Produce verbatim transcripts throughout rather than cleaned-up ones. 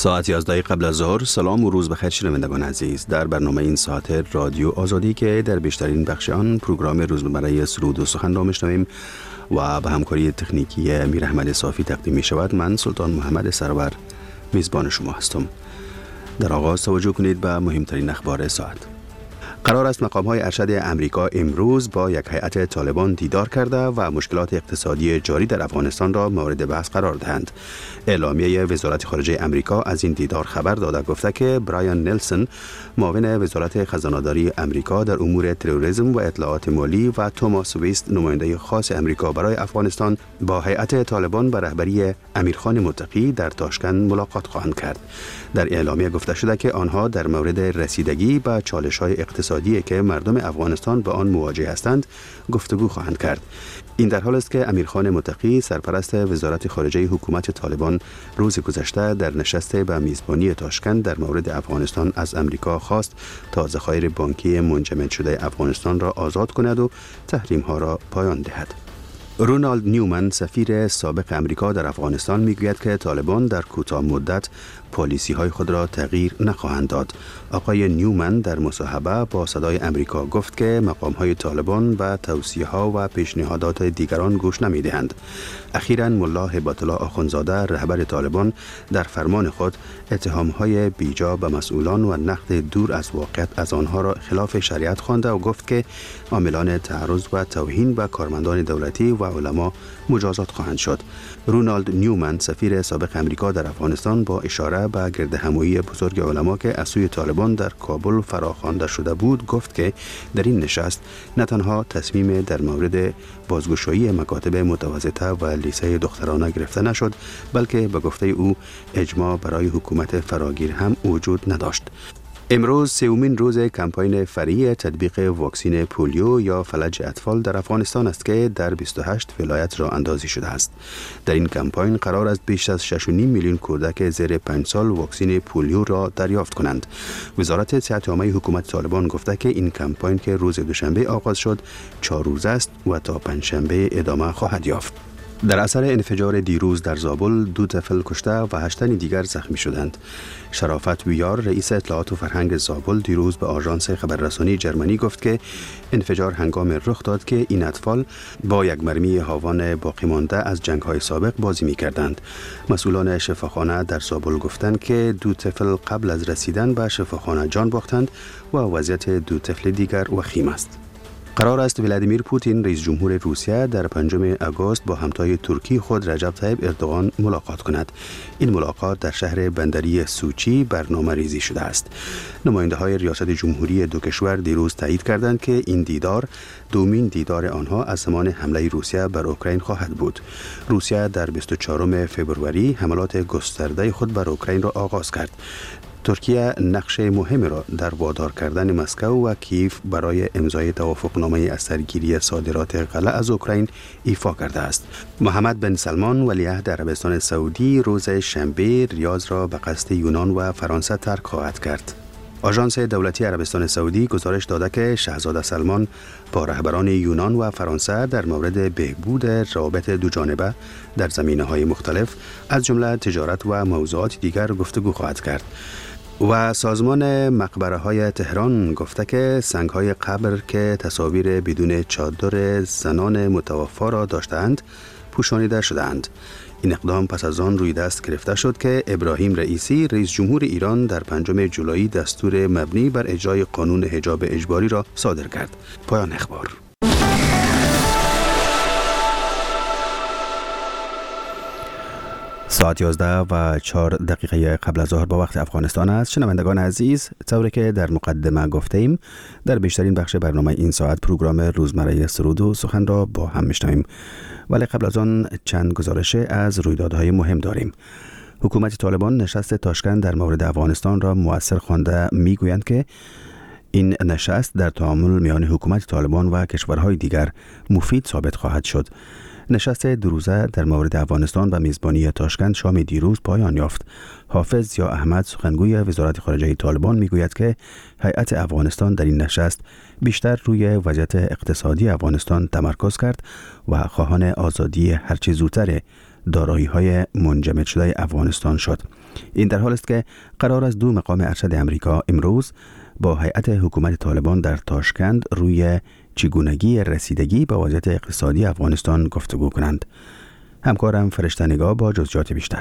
ساعت یازده قبل از ظهر. سلام و روز بخیر شنوندگان عزیز. در برنامه این ساعت رادیو آزادی که در بیشترین بخش آن پروگرام روزمره سرود و سخن را میشنویم و به همکاری تکنیکی امیر احمد صافی تقدیم می شود، من سلطان محمد سرور میزبان شما هستم. در آغاز توجه کنید به مهمترین اخبار ساعت. قرار است مقام‌های ارشد امریکا امروز با یک هیئت طالبان دیدار کرده و مشکلات اقتصادی جاری در افغانستان را مورد بحث قرار دهند. اعلامیه وزارت خارجه امریکا از این دیدار خبر داده گفته که برایان نلسون، معاون وزارت خزانه‌داری امریکا در امور تروریسم و اطلاعات مالی، و توماس ویست، نماینده خاص امریکا برای افغانستان، با هیئت طالبان به رهبری امیرخان متقی در تاشکند ملاقات خواهند کرد. در اعلامیه گفته شده که آنها در مورد رسیدگی به چالش‌های اقتصادی که مردم افغانستان با آن مواجه هستند گفتگو خواهند کرد. این در حال است که امیرخان متقی، سرپرست وزارت خارجه حکومت طالبان، روز گذشته در نشست به میزبانی تاشکند در مورد افغانستان از امریکا خواست تا ذخایر بانکی منجمد شده افغانستان را آزاد کند و تحریم‌ها را پایان دهد. رونالد نیومن، سفیر سابق امریکا در افغانستان، میگوید که طالبان در کوتاه مدت پالیسی های خود را تغییر نخواهند داد. آقای نیومن در مصاحبه با صدای امریکا گفت که مقام های طالبان به توصیه ها و پیشنهادات دیگران گوش نمی دهند. اخیراً ملا هبت الله آخوندزاده، رهبر طالبان، در فرمان خود اتهام های بیجا به مسئولان و نقد دور از واقعیت از آنها را خلاف شریعت خوانده و گفت که عاملان تعرض و توهین به کارمندان دولتی و علما مجازات خواهند شد. رونالد نیومن، سفیر سابق امریکا در افغانستان، با اشاره به گردهمایی بزرگ علما که از سوی طالبان در کابل فراخوانده شده بود، گفت که در این نشست نه تنها تصمیم در مورد بازگشایی مکاتب متوسطه و لیسه دخترانه گرفته نشد، بلکه به گفته او اجماع برای حکومت فراگیر هم وجود نداشت. امروز سومین روز کمپاین فری تطبیق واکسین پولیو یا فلج اطفال در افغانستان است که در بیست و هشت ولایت راه اندازی شده است. در این کمپاین قرار است بیش از شش و نیم میلیون کودک زیر پنج سال واکسین پولیو را دریافت کنند. وزارت صحت عامه حکومت طالبان گفته که این کمپاین که روز دوشنبه آغاز شد چهار روزه است و تا پنجشنبه ادامه خواهد یافت. در اثر انفجار دیروز در زابل دو طفل کشته و هشت تن دیگر زخمی شدند. شرافت ویار، رئیس اطلاعات و فرهنگ زابل، دیروز به آژانس خبررسانی جرمنی گفت که انفجار هنگام رخ داد که این اطفال با یک مرمی هاوان باقی مانده از جنگ‌های سابق بازی می‌کردند. مسئولان شفاخانه در زابل گفتند که دو طفل قبل از رسیدن به شفاخانه جان باختند و وضعیت دو طفل دیگر وخیم است. قرار است ولادیمیر پوتین، رئیس جمهور روسیه، در پنجم آگوست با همتای ترکی خود رجب طیب اردوغان ملاقات کند. این ملاقات در شهر بندری سوچی برنامه ریزی شده است. نماینده های ریاست جمهوری دو کشور دیروز تایید کردند که این دیدار دومین دیدار آنها از زمان حمله روسیه بر اوکراین خواهد بود. روسیه در بیست و چهارم فوریه حملات گسترده خود بر اوکراین را آغاز کرد. ترکیه نقش مهم را در وادار کردن مسکو و کیف برای امضای توافقنامه از سرگیری صادرات غله از اوکراین ایفا کرده است. محمد بن سلمان، ولیعهد عربستان سعودی، روز شنبه ریاض را به قصد یونان و فرانسه ترک خواهد کرد. آژانس دولتی عربستان سعودی گزارش داده که شاهزاده سلمان با رهبران یونان و فرانسه در مورد بهبود روابط دو جانبه در زمینه‌های مختلف از جمله تجارت و موضوعات دیگر گفتگو خواهد کرد. و سازمان مقبره های تهران گفته که سنگ های قبر که تصاویر بدون چادر زنان متوفا را داشتند پوشانیده شدند. این اقدام پس از آن روی دست گرفته شد که ابراهیم رئیسی، رئیس جمهور ایران، در پنجم جولای دستور مبنی بر اجرای قانون حجاب اجباری را صادر کرد. پایان اخبار. ساعت یازده و چهار دقیقه قبل از ظهر با وقت افغانستان است. شنوندگان عزیز، طوری که در مقدمه گفتیم، در بیشترین بخش برنامه این ساعت پروگرام روزمره سرود و سخن را با هم میشنویم، ولی قبل از آن چند گزارش از رویدادهای مهم داریم. حکومت طالبان نشست تاشکند در مورد افغانستان را مؤثر خوانده میگویند که این نشست در تعامل میان حکومت طالبان و کشورهای دیگر مفید ثابت خواهد شد. نشست دو روزه در مورد افغانستان و میزبانی تاشکند شام دیروز پایان یافت. حافظ ضیا احمد، سخنگوی وزارت خارجه طالبان، میگوید که هیئت افغانستان در این نشست بیشتر روی وضعیت اقتصادی افغانستان تمرکز کرد و خواهان آزادی هرچه زودتر دارایی‌های منجمد شده افغانستان شد. این در حال است که قرار است دو مقام ارشد امریکا امروز با هیئت حکومت طالبان در تاشکند روی چگونگی رسیدگی به وضعیت اقتصادی افغانستان گفتگو کنند. همکارم فرشته نگاه با جزئیات بیشتر.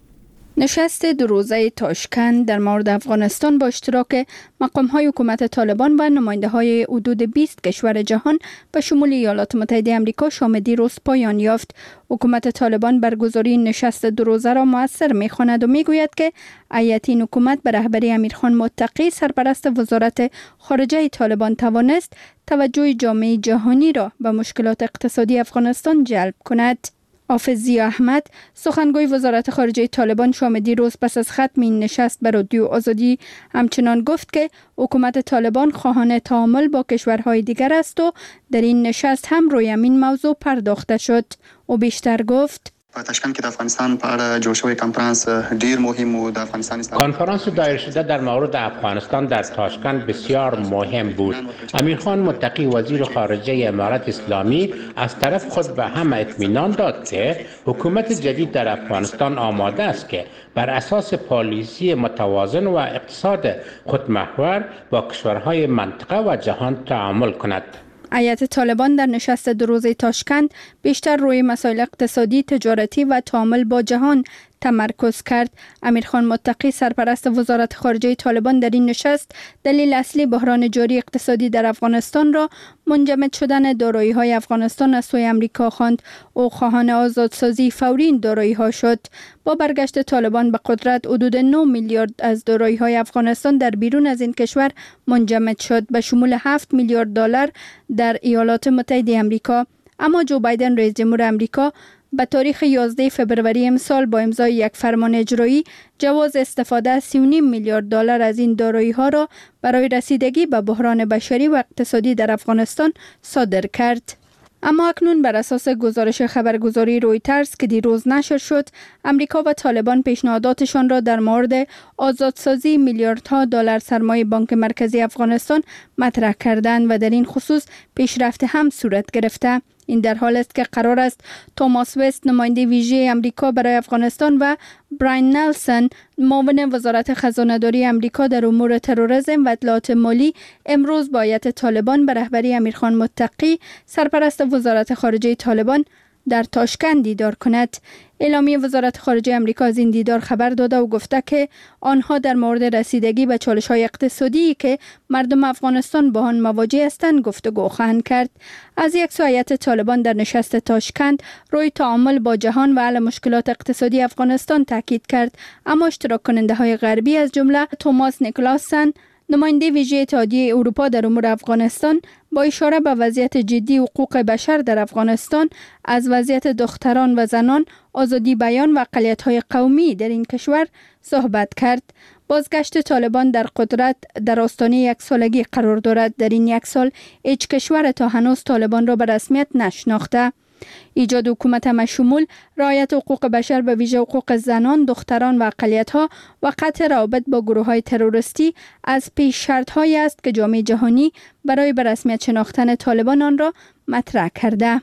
نشست دو روزه تاشکند در مورد افغانستان با اشتراک مقام‌های حکومت طالبان و نماینده‌های حدود بیست کشور جهان به شمول ایالات متحده آمریکا شام دیروز پایان یافت. حکومت طالبان برگزاری نشست دو روزه را مؤثر می‌خواند و می‌گوید که هیئت این حکومت به رهبری امیرخان متقی سرپرست وزارت خارجه طالبان توانست توجه جامعه جهانی را به مشکلات اقتصادی افغانستان جلب کند. حافظ ضیا احمد سخنگوی وزارت خارجه طالبان شام دیروز پس از ختم این نشست به رادیو آزادی همچنان گفت که حکومت طالبان خواهان تعامل با کشورهای دیگر است و در این نشست هم روی همین موضوع پرداخته شد. او بیشتر گفت په تاشکند کې د افغانستان په اړه جوړ شوی کنفرانس ډیر مهم و. د افغانستان کنفرانس دایر شده در مورد افغانستان در تاشکند بسیار مهم بود. امیرخان متقی وزیر خارجه امارت اسلامی از طرف خود به همه اطمینان داد که حکومت جدید در افغانستان آماده است که بر اساس پالیسی متوازن و اقتصاد خودمحور با کشورهای منطقه و جهان تعامل کند. هیئت طالبان در نشست دو روزه تاشکند بیشتر روی مسائل اقتصادی، تجارتی و تعامل با جهان تمرکز کرد. امیرخان متقی سرپرست وزارت خارجه طالبان در این نشست دلیل اصلی بحران جاری اقتصادی در افغانستان را منجمد شدن دارایی‌های افغانستان از سوی امریکا خواند. او خواهان آزادسازی فوری این دارایی‌ها شد. با برگشت طالبان به قدرت حدود نه میلیارد از دارایی‌های افغانستان در بیرون از این کشور منجمد شد به شمول هفت میلیارد دلار در ایالات متحده آمریکا. اما جو بایدن رئیس جمهور آمریکا به تاریخ یازده فوریه امسال با امضای یک فرمان اجرایی جواز استفاده از سی و نیم میلیارد دلار از این دارایی‌ها را برای رسیدگی به بحران بشری و اقتصادی در افغانستان صادر کرد. اما اکنون بر اساس گزارش خبرگزاری رویترز که دیروز نشر شد، امریکا و طالبان پیشنهاداتشان را در مورد آزادسازی میلیاردها دلار سرمایه بانک مرکزی افغانستان مطرح کردند و در این خصوص پیشرفت هم صورت گرفته. این در حال است که قرار است توماس وست نماینده ویژه امریکا برای افغانستان و براین نلسون معاون وزارت خزانه‌داری امریکا در امور تروریسم و اطلاعات مالی امروز با هیئت طالبان به رهبری امیرخان متقی سرپرست وزارت خارجه طالبان در تاشکند دیدار کند. اعلامیه وزارت خارجه امریکا از این دیدار خبر داده و گفته که آنها در مورد رسیدگی به چالش‌های اقتصادی که مردم افغانستان با آن مواجه هستند گفتگو خواهند کرد. از یک سو هیئت طالبان در نشست تاشکند روی تعامل با جهان و حل مشکلات اقتصادی افغانستان تاکید کرد، اما اشتراک کننده‌های غربی از جمله توماس نیکلاسن نماینده ویژه اتحادیه اروپا در امور افغانستان با اشاره به وضعیت جدی حقوق بشر در افغانستان، از وضعیت دختران و زنان، آزادی بیان و اقلیت‌های قومی در این کشور صحبت کرد. بازگشت طالبان در قدرت در آستانه یک سالگی قرار دارد. در این یک سال هیچ کشور تا هنوز طالبان را به رسمیت نشناخته. ایجاد حکومت مشمول، رعایت حقوق بشر به ویژه حقوق زنان، دختران و اقلیت‌ها و قطع روابط با گروه‌های تروریستی از پیش شرط‌هایی است که جامعه جهانی برای به رسمیت شناختن طالبان آن را مطرح کرده.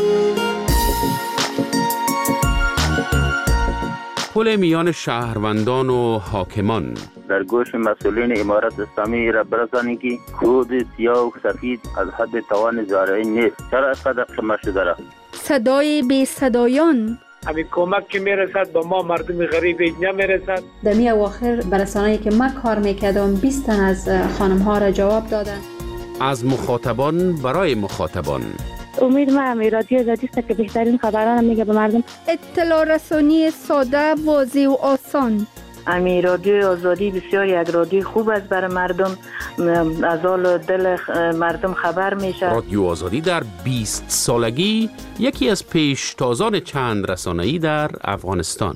پل میان شهروندان و حاکمان در گوش مسئولین امارت اسلامی را برسانید که کود سیاه و سفید از حد توان زارعی نیست. چرا اینقدر قمه شده را؟ صدای بی صدایان، همین کمک که میرسد به ما مردم غریب نمیرسد. در می اواخر برسانه‌ای که ما کار میکردم بیست تن از خانم ها را جواب دادن. از مخاطبان برای مخاطبان. امید ما همی رادیو آزادی است که بهترین خبران میگه به مردم. اطلاع رسانی ساده، واضح و آسان. امی رادیو آزادی بسیار یک رادیو خوب است برای مردم، از حال دل مردم خبر میشه. رادیو آزادی در بیست سالگی یکی از پیشتازان چند رسانه‌ای در افغانستان.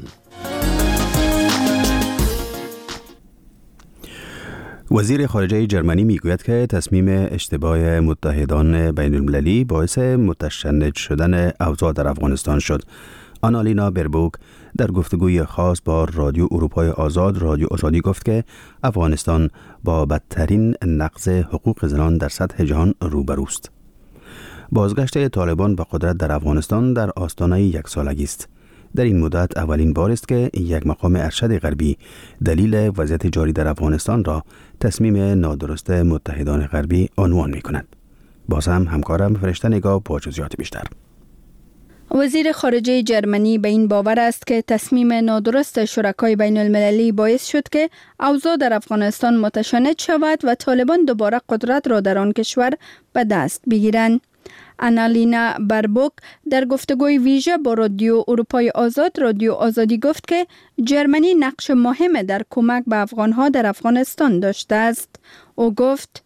وزیر خارجه جرمنی میگوید که تصمیم اشتباه متحدان بین المللی باعث متشنج شدن اوضاع در افغانستان شد. آنالینا بربوک در گفتگوی خاص با رادیو اروپای آزاد رادیو آزادی گفت که افغانستان با بدترین نقض حقوق زنان در سطح جهان روبروست. بازگشت طالبان به قدرت در افغانستان در آستانه یک سالگی است. در این مدت اولین بار است که یک مقام ارشد غربی دلیل وضعیت جاری در افغانستان را تصمیم نادرست متحدان غربی عنوان می کند. باز هم همکارم فرشته نگاه با جزئیات بیشتر. وزیر خارجه جرمنی به این باور است که تصمیم نادرست شرکای بین المللی باعث شد که اوضاع در افغانستان متشنج شود و طالبان دوباره قدرت را در آن کشور به دست بگیرند. آنالینا بربوک در گفتگوی ویژه با رادیو اروپای آزاد رادیو آزادی گفت که جرمنی نقش مهم در کمک به افغانها در افغانستان داشته است. او گفت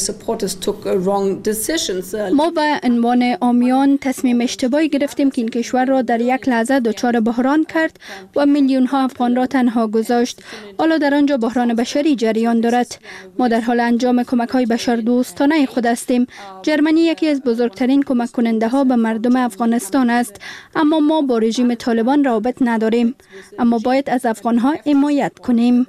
ما به عنوان عامیان تصمیم اشتباهی گرفتیم که این کشور را در یک لحظه دچار بحران کرد و میلیون ها افغان را تنها گذاشت. حالا در آنجا بحران بشری جریان دارد. ما در حال انجام کمک های بشردوستانه خود هستیم. جرمنی یکی از بزرگترین کمک کننده ها به مردم افغانستان است، اما ما با رژیم طالبان رابط نداریم. اما باید از افغان ها حمایت کنیم.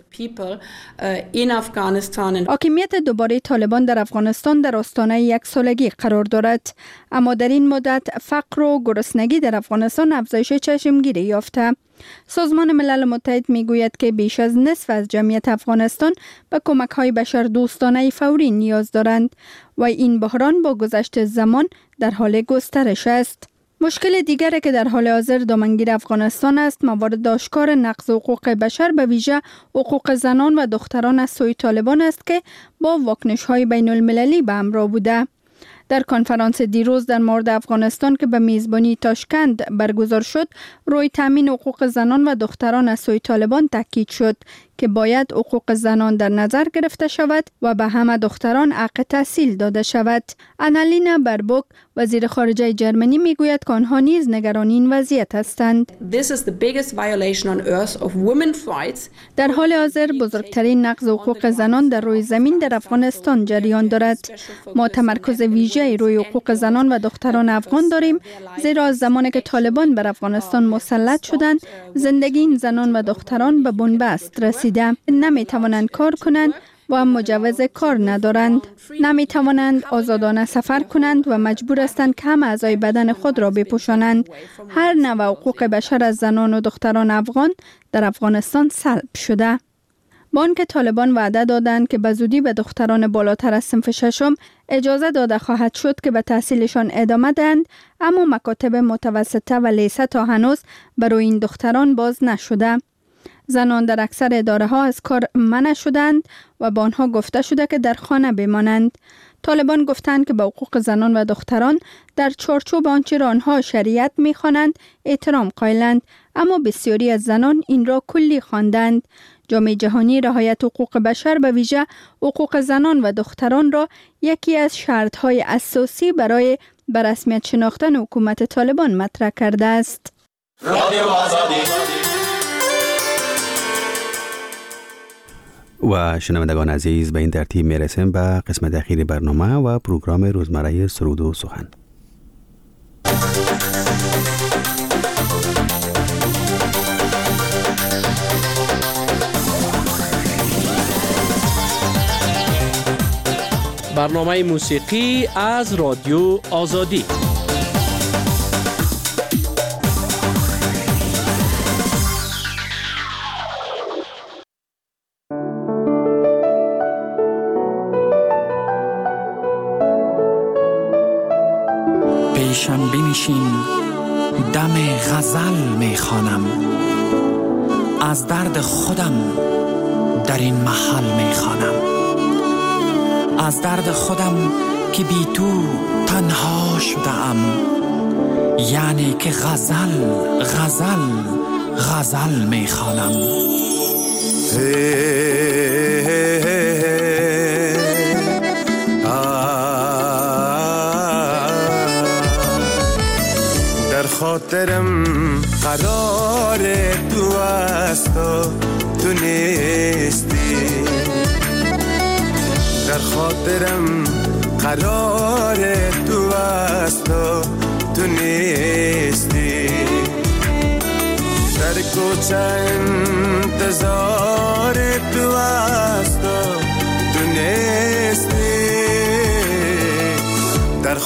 حاکمیت دوباره طالبان در افغانستان در آستانه یک سالگی قرار دارد، اما در این مدت فقر و گرسنگی در افغانستان افزایش چشمگیری یافته. سازمان ملل متحد میگوید که بیش از نصف از جمعیت افغانستان به کمک‌های بشردوستانه فوری نیاز دارند و این بحران با گذشت زمان در حال گسترش است. مشکل دیگری که در حال حاضر دامنگیر افغانستان است موارد آشکار نقض حقوق بشر به ویژه حقوق زنان و دختران از سوی طالبان است که با واکنش‌های بین المللی به همراه بوده. در کنفرانس دیروز در مورد افغانستان که به میزبانی تاشکند برگزار شد، روی تامین حقوق زنان و دختران از سوی طالبان تاکید شد که باید حقوق زنان در نظر گرفته شود و به همه دختران حق تحصیل داده شود. آنالینا بربوک وزیر خارجه جرمنی میگوید که آنها نیز نگران این وضعیت هستند. در حال حاضر بزرگترین نقض حقوق زنان در روی زمین در افغانستان جریان دارد. ما تمرکز ویژه روی حقوق زنان و دختران افغان داریم، زیرا از زمانی که طالبان بر افغانستان مسلط شدند، زندگی این زنان و دختران به بنبست رسید. نمی توانند کار کنند و مجوز کار ندارند. نمی توانند آزادانه سفر کنند و مجبور هستند که همه اعضای بدن خود را بپوشانند. هر نوع حقوق بشر از زنان و دختران افغان در افغانستان سلب شده. با آنکه طالبان وعده دادند که به زودی به دختران بالاتر از صنف ششم اجازه داده خواهد شد که به تحصیلشان ادامه دهند، اما مکاتب متوسطه و لیسه تا هنوز برای این دختران باز نشده. زنان در اکثر اداره ها از کار منع شدند و با آنها گفته شده که در خانه بمانند. طالبان گفتند که به حقوق زنان و دختران در چارچوب آنچه را آنها شریعت می‌خوانند احترام قائلند، اما بسیاری از زنان این را کلی خواندند. جامعه جهانی رعایت حقوق بشر به ویژه حقوق زنان و دختران را یکی از شرط‌های اساسی برای به رسمیت شناختن حکومت طالبان مطرح کرده است. رادیو آزادی. و شنوندگان عزیز، به این ترتیب میرسیم به قسمت اخیر برنامه و پروگرام روزمره سرود و سخن. برنامه موسیقی از رادیو آزادی. پیشم بنشین، دم غزل میخوانم، از درد خودم در این محل میخوانم، از درد خودم که بی تو تنها شدم، یعنی که غزل غزل غزل میخوانم. خاطرم قرار تو است و تو نیستی، در خاطرم قرار تو است و تو نیستی، در کوچه انتظار